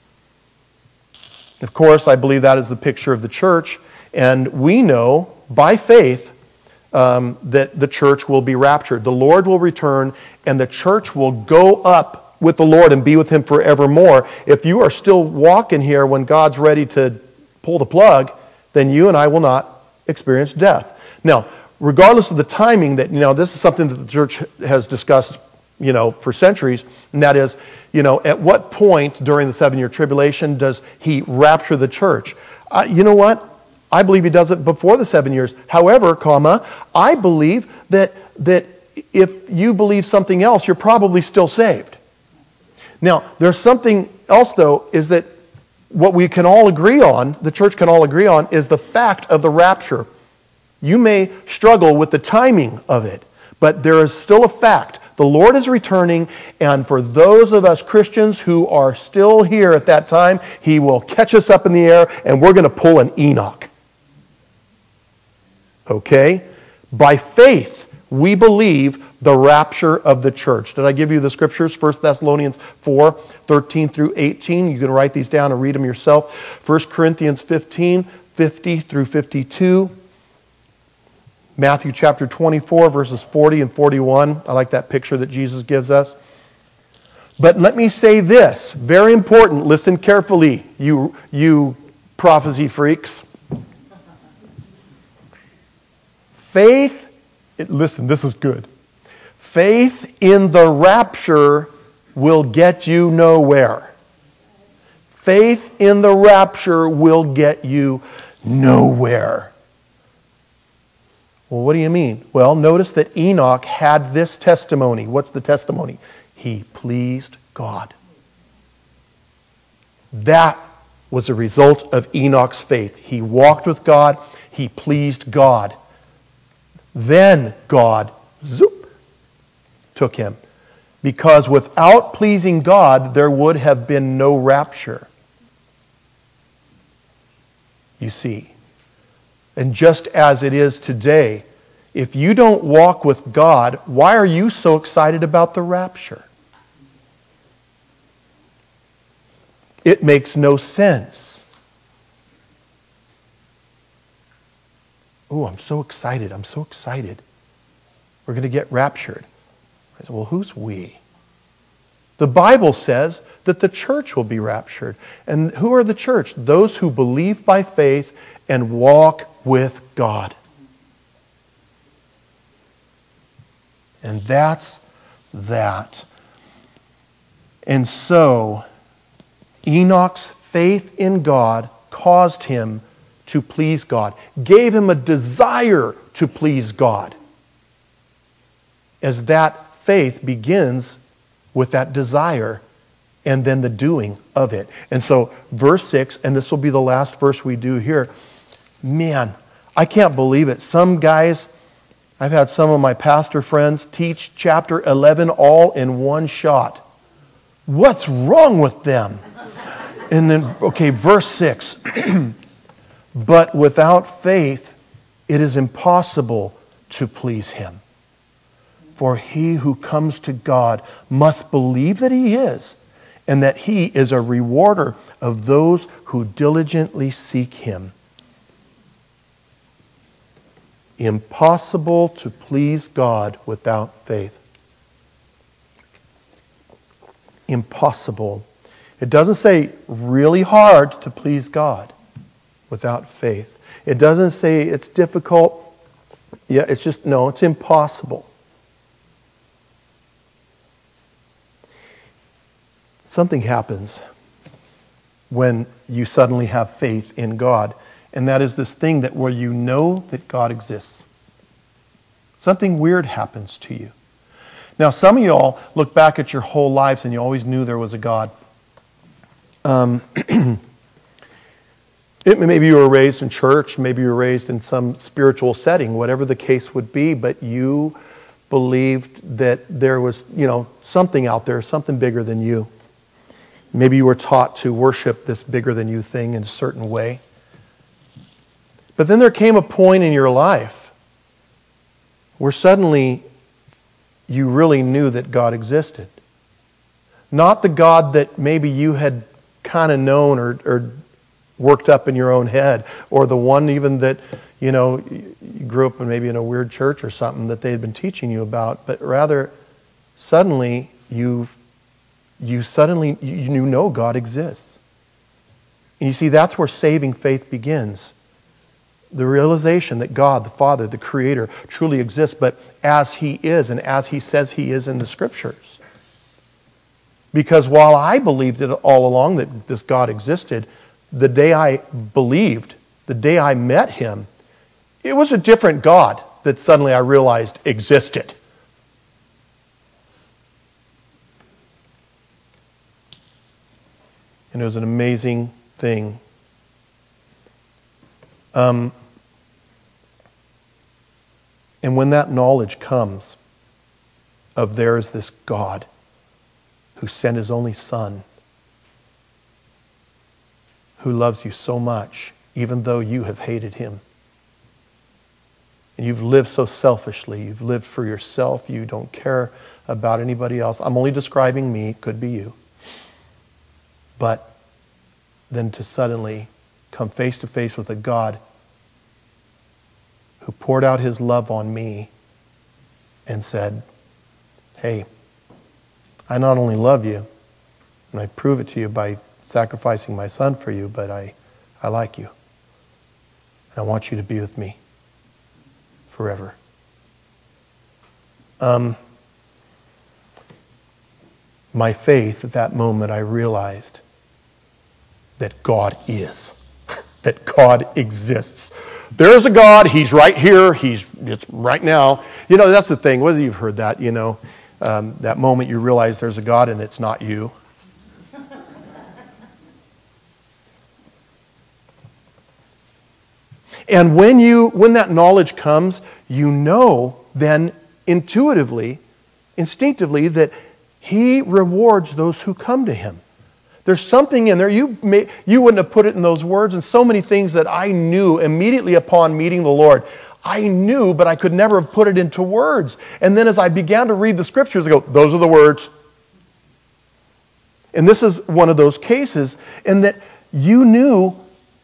Of course, I believe that is the picture of the church, and we know by faith that the church will be raptured. The Lord will return, and the church will go up with the Lord and be with Him forevermore. If you are still walking here when God's ready to pull the plug, then you and I will not experience death. Now, regardless of the timing, that this is something that the church has discussed, for centuries, and that is, at what point during the 7-year tribulation does He rapture the church? You know what? I believe He does it before the 7 years. However, I believe that if you believe something else, you're probably still saved. Now, there's something else, though, is that what we can all agree on, the church can all agree on, is the fact of the rapture. You may struggle with the timing of it, but there is still a fact. The Lord is returning, and for those of us Christians who are still here at that time, He will catch us up in the air, and we're going to pull an Enoch. Okay? By faith, we believe the rapture of the church. Did I give you the scriptures? 1 Thessalonians 4, 13 through 18. You can write these down and read them yourself. 1 Corinthians 15, 50 through 52. Matthew chapter 24, verses 40 and 41. I like that picture that Jesus gives us. But let me say this, very important, listen carefully, you prophecy freaks. Faith, listen, this is good. Faith in the rapture will get you nowhere. Faith in the rapture will get you nowhere. Well, what do you mean? Well, notice that Enoch had this testimony. What's the testimony? He pleased God. That was a result of Enoch's faith. He walked with God. He pleased God. Then God, took him. Because without pleasing God, there would have been no rapture. You see. And just as it is today, if you don't walk with God, why are you so excited about the rapture? It makes no sense. Oh, I'm so excited. I'm so excited. We're going to get raptured. I said, well, who's we? The Bible says that the church will be raptured. And who are the church? Those who believe by faith and walk with God. And that's that. And so, Enoch's faith in God caused him to please God, gave him a desire to please God. As that faith begins with that desire and then the doing of it. And so verse 6, and this will be the last verse we do here. Man, I can't believe it. Some guys, I've had some of my pastor friends teach chapter 11 all in one shot. What's wrong with them? And then, okay, verse 6. But without faith, it is impossible to please Him. For he who comes to God must believe that He is, and that He is a rewarder of those who diligently seek Him. Impossible to please God without faith. Impossible. It doesn't say really hard to please God without faith. It doesn't say it's difficult. Yeah, it's just, no, it's impossible. Something happens when you suddenly have faith in God. And that is this thing that where you know that God exists. Something weird happens to you. Now, some of y'all look back at your whole lives and you always knew there was a God. Maybe you were raised in church, maybe you were raised in some spiritual setting, whatever the case would be, but you believed that there was, something out there, something bigger than you. Maybe you were taught to worship this bigger than you thing in a certain way. But then there came a point in your life where suddenly you really knew that God existed. Not the God that maybe you had kind of known or worked up in your own head, or the one even that, you grew up maybe in a weird church or something that they had been teaching you about, but rather suddenly you know God exists. And you see, that's where saving faith begins. The realization that God, the Father, the Creator, truly exists, but as He is and as He says He is in the Scriptures. Because while I believed it all along that this God existed, the day I believed, the day I met Him, it was a different God that suddenly I realized existed. And it was an amazing thing. And when that knowledge comes of there is this God who sent His only Son, who loves you so much, even though you have hated Him. And you've lived so selfishly. You've lived for yourself. You don't care about anybody else. I'm only describing me. It could be you. But then to suddenly come face to face with a God who poured out His love on me and said, hey, I not only love you, and I prove it to you by sacrificing my Son for you, but I like you. I want you to be with me forever. My faith, at that moment, I realized that God is. That God exists. There's a God. He's right here. It's right now. That's the thing. Whether you've heard that, that moment you realize there's a God and it's not you. And when that knowledge comes, you know then intuitively, instinctively, that He rewards those who come to Him. There's something in there. You wouldn't have put it in those words, and so many things that I knew immediately upon meeting the Lord. I knew, but I could never have put it into words. And then as I began to read the Scriptures, I go, those are the words. And this is one of those cases in that you knew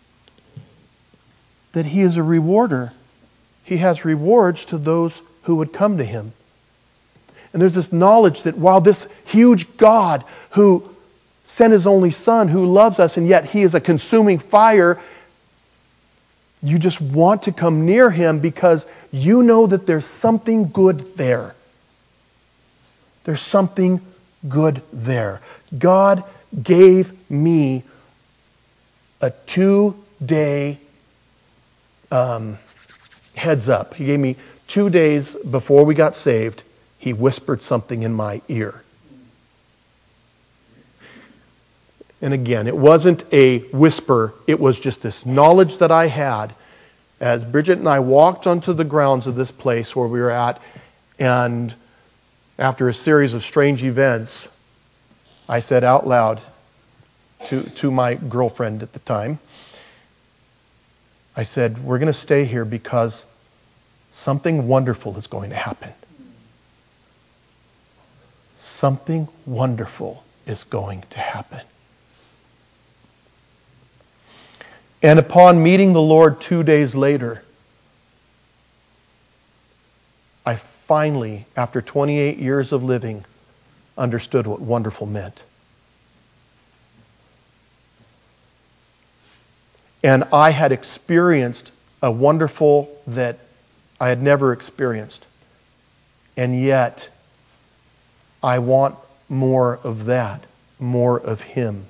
that He is a rewarder. He has rewards to those who would come to Him. And there's this knowledge that while this huge God who sent His only Son, who loves us, and yet He is a consuming fire, you just want to come near Him because you know that there's something good there. There's something good there. God gave me a 2-day heads up. He gave me 2 days before we got saved. He whispered something in my ear. And again, it wasn't a whisper. It was just this knowledge that I had as Bridget and I walked onto the grounds of this place where we were at, and after a series of strange events, I said out loud to my girlfriend at the time, I said, we're going to stay here because something wonderful is going to happen. Something wonderful is going to happen. And upon meeting the Lord 2 days later, I finally, after 28 years of living, understood what wonderful meant. And I had experienced a wonderful that I had never experienced. And yet, I want more of that, more of Him.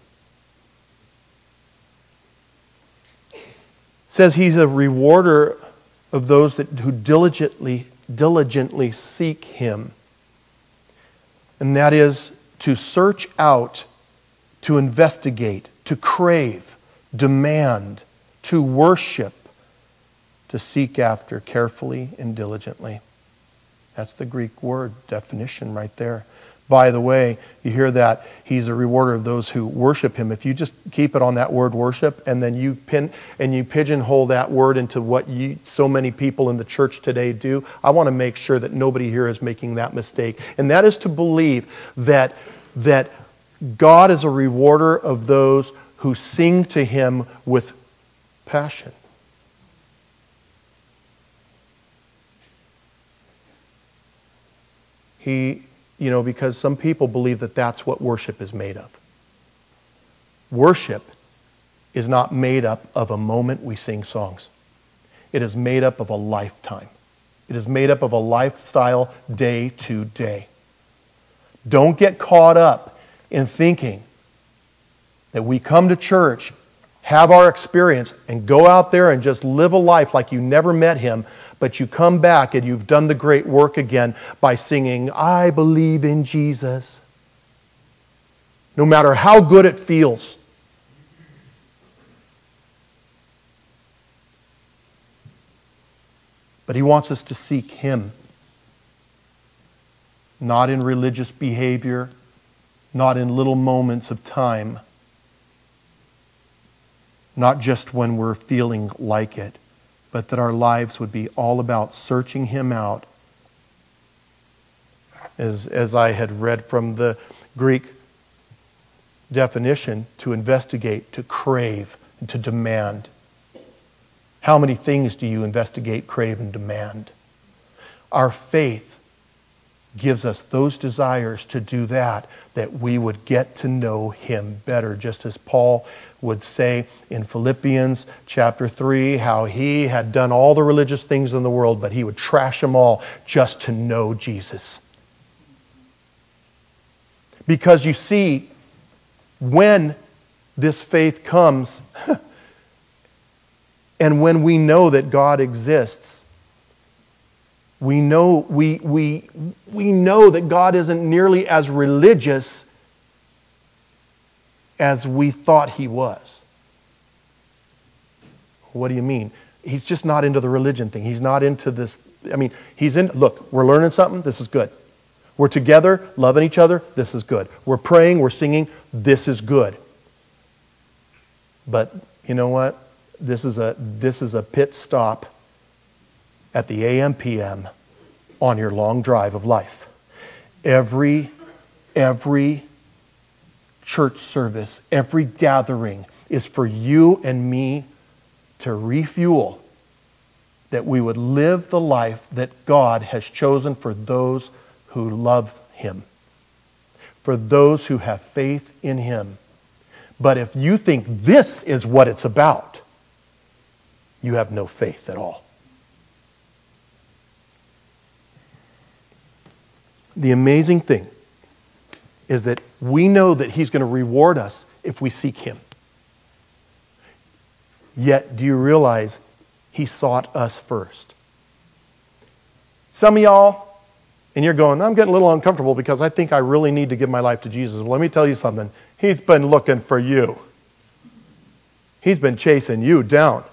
It says He's a rewarder of those who diligently seek Him. And that is to search out, to investigate, to crave, demand, to worship, to seek after carefully and diligently. That's the Greek word definition right there. By the way, you hear that He's a rewarder of those who worship Him. If you just keep it on that word worship, and then you pigeonhole that word into what so many people in the church today do, I want to make sure that nobody here is making that mistake. And that is to believe that God is a rewarder of those who sing to Him with passion. Because some people believe that that's what worship is made of. Worship is not made up of a moment we sing songs. It is made up of a lifetime. It is made up of a lifestyle day to day. Don't get caught up in thinking that we come to church, have our experience, and go out there and just live a life like you never met Him, but you come back and you've done the great work again by singing, I believe in Jesus. No matter how good it feels. But He wants us to seek Him. Not in religious behavior, not in little moments of time, not just when we're feeling like it, but that our lives would be all about searching Him out. As I had read from the Greek definition, to investigate, to crave, and to demand. How many things do you investigate, crave, and demand? Our faith gives us those desires to do that we would get to know Him better. Just as Paul would say in Philippians chapter 3, how he had done all the religious things in the world, but he would trash them all just to know Jesus. Because you see, when this faith comes, and when we know that God exists, we know that God isn't nearly as religious as we thought He was. What do you mean? He's just not into the religion thing. He's not into this. Look, we're learning something. This is good. We're together, loving each other. This is good. We're praying, we're singing. This is good. But you know what? This is a pit stop at the AM PM on your long drive of life. Every church service, every gathering is for you and me to refuel, that we would live the life that God has chosen for those who love Him, for those who have faith in Him. But if you think this is what it's about, you have no faith at all. The amazing thing is that we know that He's going to reward us if we seek Him. Yet, do you realize He sought us first? Some of y'all, And you're going, I'm getting a little uncomfortable because I think I really need to give my life to Jesus. Well, let me tell you something. He's been looking for you. He's been chasing you down.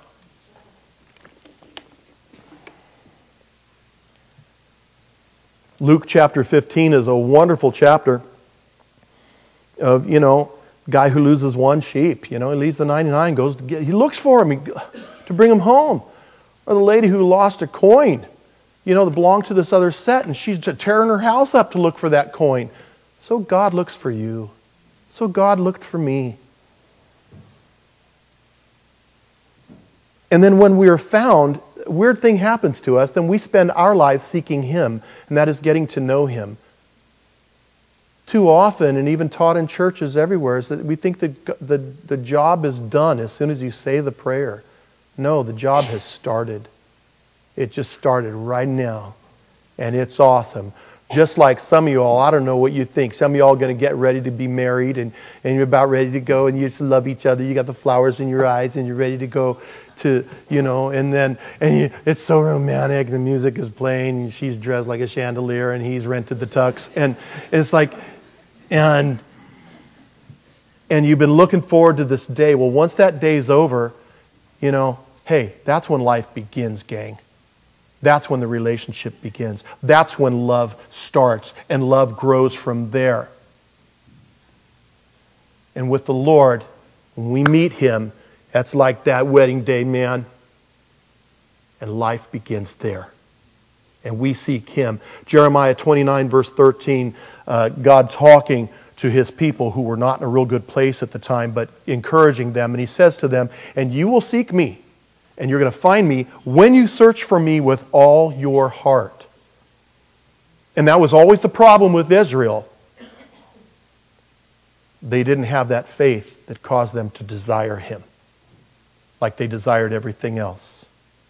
Luke chapter 15 is a wonderful chapter of, guy who loses one sheep. He leaves the 99, goes to he looks for him to bring him home. Or the lady who lost a coin, that belonged to this other set, and she's tearing her house up to look for that coin. So God looks for you. So God looked for me. And then when we are found, a weird thing happens to us. Then we spend our lives seeking Him, and that is getting to know Him. Too often, and even taught in churches everywhere, is that we think that the job is done as soon as you say the prayer. No, the job has started. It just started right now. And it's awesome. Just like some of you all, I don't know what you think. Some of you all are going to get ready to be married, and you're about ready to go, and you just love each other. You got the flowers in your eyes, and you're ready to go to, it's so romantic. The music is playing, and she's dressed like a chandelier, and he's rented the tux. And it's like, and you've been looking forward to this day. Well, once that day's over, hey, that's when life begins, gang. That's when the relationship begins. That's when love starts, and love grows from there. And with the Lord, when we meet Him, that's like that wedding day, man. And life begins there. And we seek Him. Jeremiah 29, verse 13, God talking to His people who were not in a real good place at the time, but encouraging them. And He says to them, and you will seek me, and you're going to find me when you search for me with all your heart. And that was always the problem with Israel. They didn't have that faith that caused them to desire Him like they desired everything else.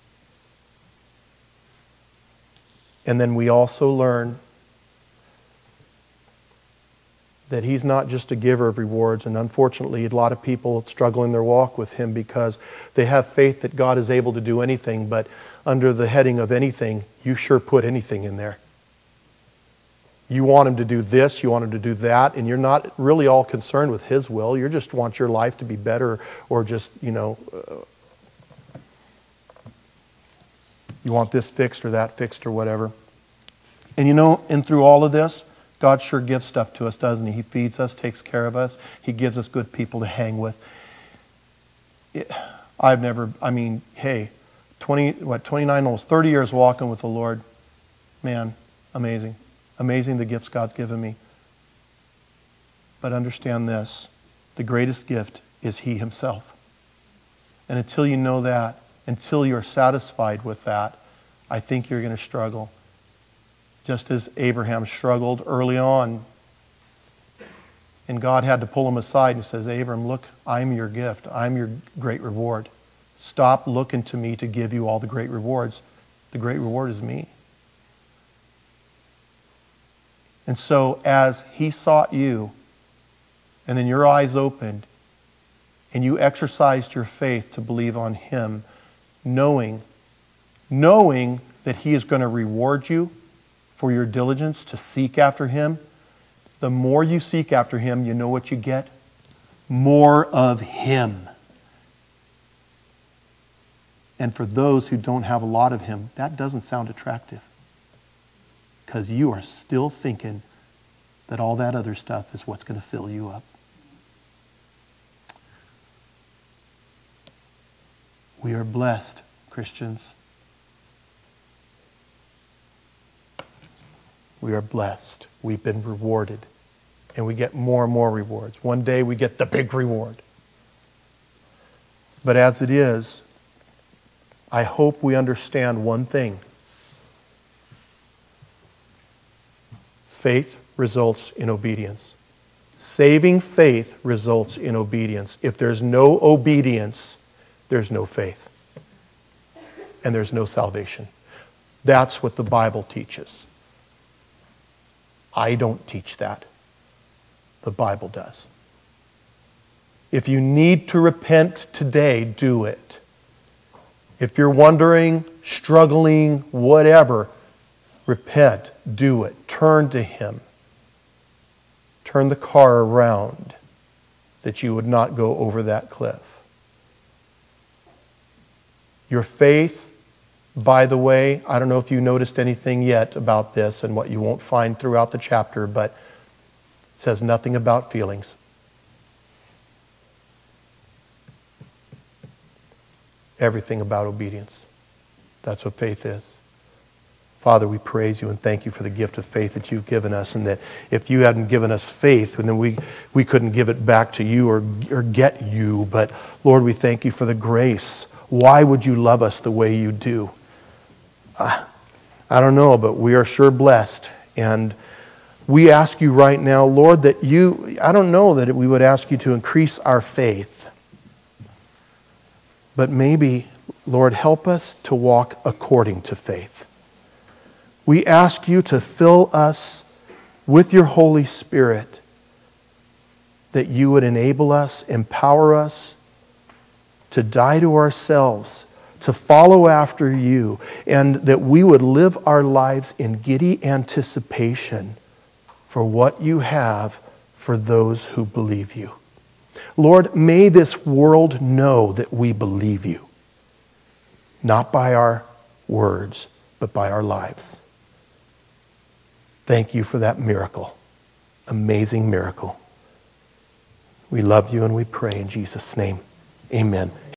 And then we also learn that He's not just a giver of rewards. And unfortunately, a lot of people struggle in their walk with Him because they have faith that God is able to do anything, but under the heading of anything, you sure put anything in there. You want Him to do this, you want Him to do that, and you're not really all concerned with His will. You just want your life to be better, or just, you want this fixed or that fixed or whatever. And and through all of this, God sure gives stuff to us, doesn't He? He feeds us, takes care of us. He gives us good people to hang with. 29, almost 30 years walking with the Lord. Man, amazing. Amazing the gifts God's given me. But understand this, the greatest gift is He Himself. And until you know that, until you're satisfied with that, I think you're going to struggle. Just as Abraham struggled early on. And God had to pull him aside and says, Abram, look, I'm your gift. I'm your great reward. Stop looking to me to give you all the great rewards. The great reward is me. And so as He sought you, and then your eyes opened, and you exercised your faith to believe on Him, knowing that He is going to reward you for your diligence to seek after Him, the more you seek after Him, you know what you get? More of Him. And for those who don't have a lot of Him, that doesn't sound attractive. Because you are still thinking that all that other stuff is what's going to fill you up. We are blessed, Christians. We are blessed. We've been rewarded. And we get more and more rewards. One day we get the big reward. But as it is, I hope we understand one thing. Faith results in obedience. Saving faith results in obedience. If there's no obedience, there's no faith. And there's no salvation. That's what the Bible teaches. I don't teach that. The Bible does. If you need to repent today, do it. If you're wondering, struggling, whatever, Repent, do it, turn to Him. Turn the car around that you would not go over that cliff. Your faith, by the way, I don't know if you noticed anything yet about this and what you won't find throughout the chapter, but it says nothing about feelings. Everything about obedience. That's what faith is. Father, we praise you and thank you for the gift of faith that you've given us, and that if you hadn't given us faith, then we couldn't give it back to you or get you. But Lord, we thank you for the grace. Why would you love us the way you do? I don't know, but we are sure blessed. And we ask you right now, Lord, that I don't know that we would ask you to increase our faith. But maybe, Lord, help us to walk according to faith. We ask you to fill us with your Holy Spirit, that you would enable us, empower us to die to ourselves, to follow after you, and that we would live our lives in giddy anticipation for what you have for those who believe you. Lord, may this world know that we believe you, not by our words, but by our lives. Thank you for that miracle, amazing miracle. We love you and we pray in Jesus' name. Amen.